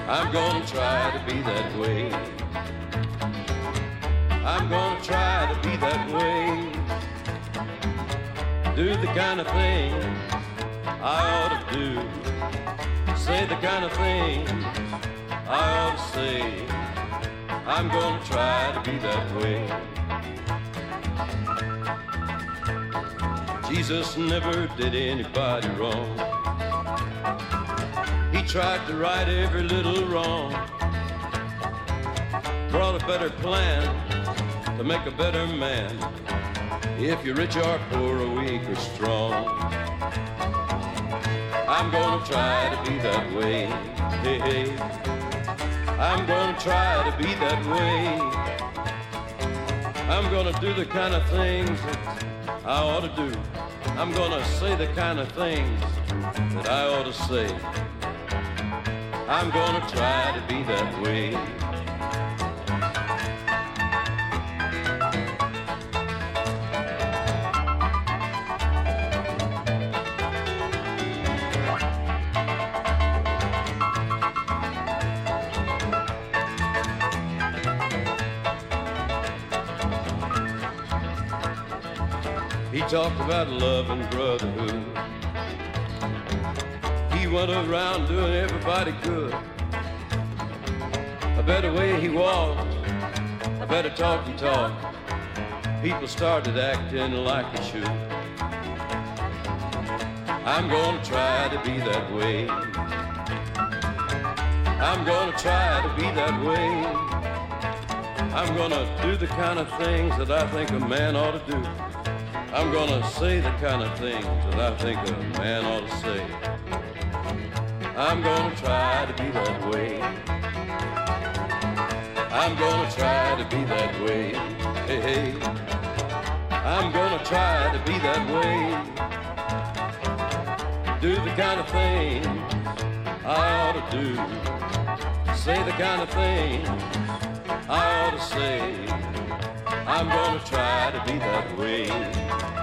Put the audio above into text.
I'm gonna try to be that way. I'm gonna try to be that way. Do the kind of thing I ought to do. Say the kind of thing I ought to say. I'm gonna try to be that way. Jesus never did anybody wrong. He tried to right every little wrong. Brought a better plan to make a better man. If you're rich or poor or weak or strong, I'm gonna try to be that way. Hey, hey. I'm gonna try to be that way. I'm gonna do the kind of things that I ought to do. I'm gonna say the kind of things that I ought to say. I'm gonna try to be that way. He talked about love and brotherhood. He went around doing everybody good. A better way he walked, a better talk he talked. People started acting like he should. I'm gonna try to be that way. I'm gonna try to be that way. I'm gonna do the kind of things that I think a man ought to do. I'm gonna say the kind of things that I think a man ought to say. I'm gonna try to be that way. I'm gonna try to be that way. Hey, hey. I'm gonna try to be that way. Do the kind of things I ought to do. Say the kind of things I ought to say. I'm gonna try to be that way.